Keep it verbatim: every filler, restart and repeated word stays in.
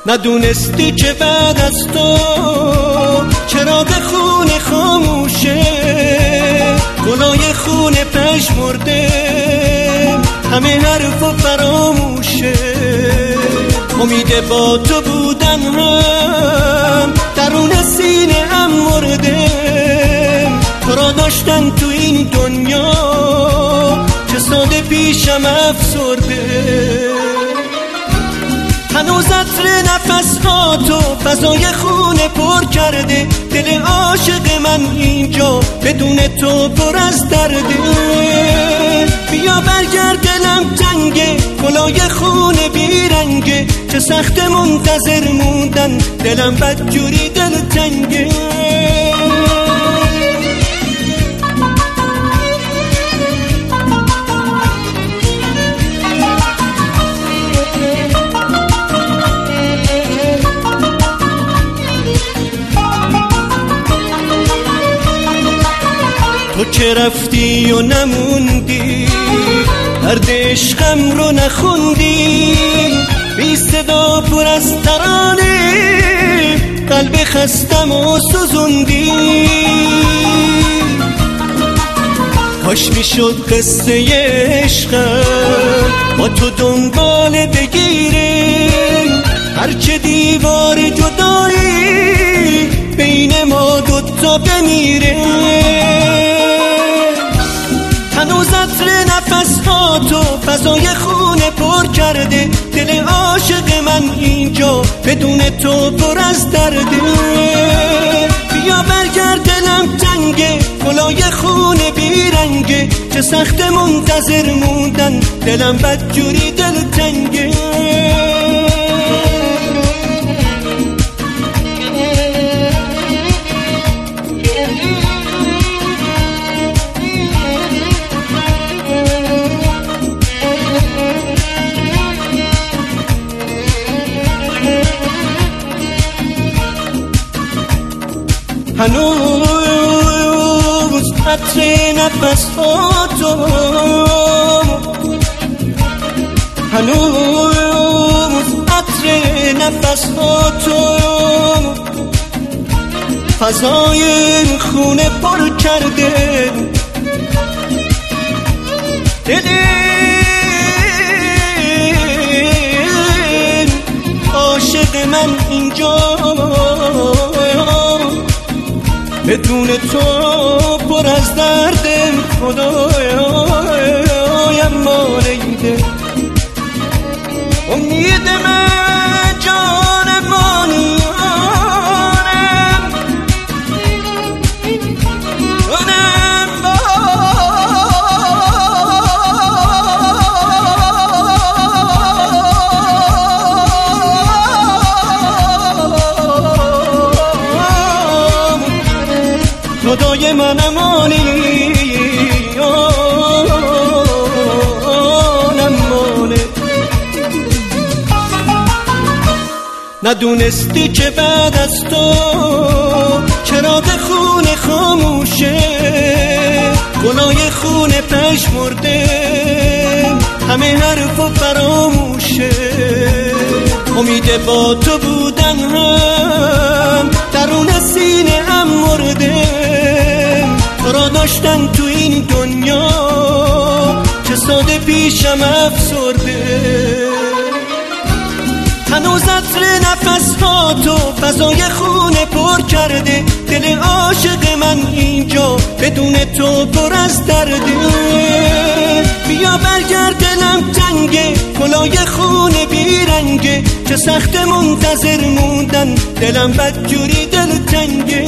ندونستی که بعد از تو چراغ خونه خاموشه، گلای خونه پژمرده، همه حرف و فراموشه. امید با تو بودن هم درون سینه هم مرده، تو را داشتن تو این دنیا چه ساده پیشم افسرده. هنوز عطر نفس ها تو فضای خونه پر کرده، دل عاشق من اینجا بدون تو پر از درده. بیا برگرد دلم تنگه، گلای خونه بیرنگه، چه سخت منتظر موندن، دلم بدجوری دل تنگه. تو که رفتی و نموندی، درد عشقم رو نخوندی، بی صدا پر از ترانه قلب خستم و سوزوندی. کاش میشد قصه عشقم با تو دنبال بگیره، هرچه دیوار جدایی بین ما دوتا بمیره. هنوز عطر نفس ها تو فضای خونه پر کرده، دل عاشق من اینجا بدون تو پر از درده. بیا برگرد دلم تنگه، گلای خونه بیرنگه، چه سخت منتظر موندن، دلم بدجوری دل تنگه. هنوز عطر نفس ها تو، هنوز عطر نفس ها تو فضای خونه پر کرده، دل عاشق من اینجا بدون تو پر از دردم. خدایم مانیده امید من جانم مانیم خدای من امانی نمانه. ندونستی که بعد از تو چراغ خونه خاموشه، گلای خونه پژمرده، همه حرف و فراموشه. امید با تو بودن هم درون سینه هم مرده، تو را داشتن تو این دنیا چه ساده پیشم افسرده. هنوز عطر نفس ها تو فضای خونه پر کرده، دل عاشق من اینجا بدون تو پر از درده. بیا برگرد دلم تنگه، گلای خونه بیرنگه، چه سخت منتظر موندن، دلم بدجوری دل تنگه.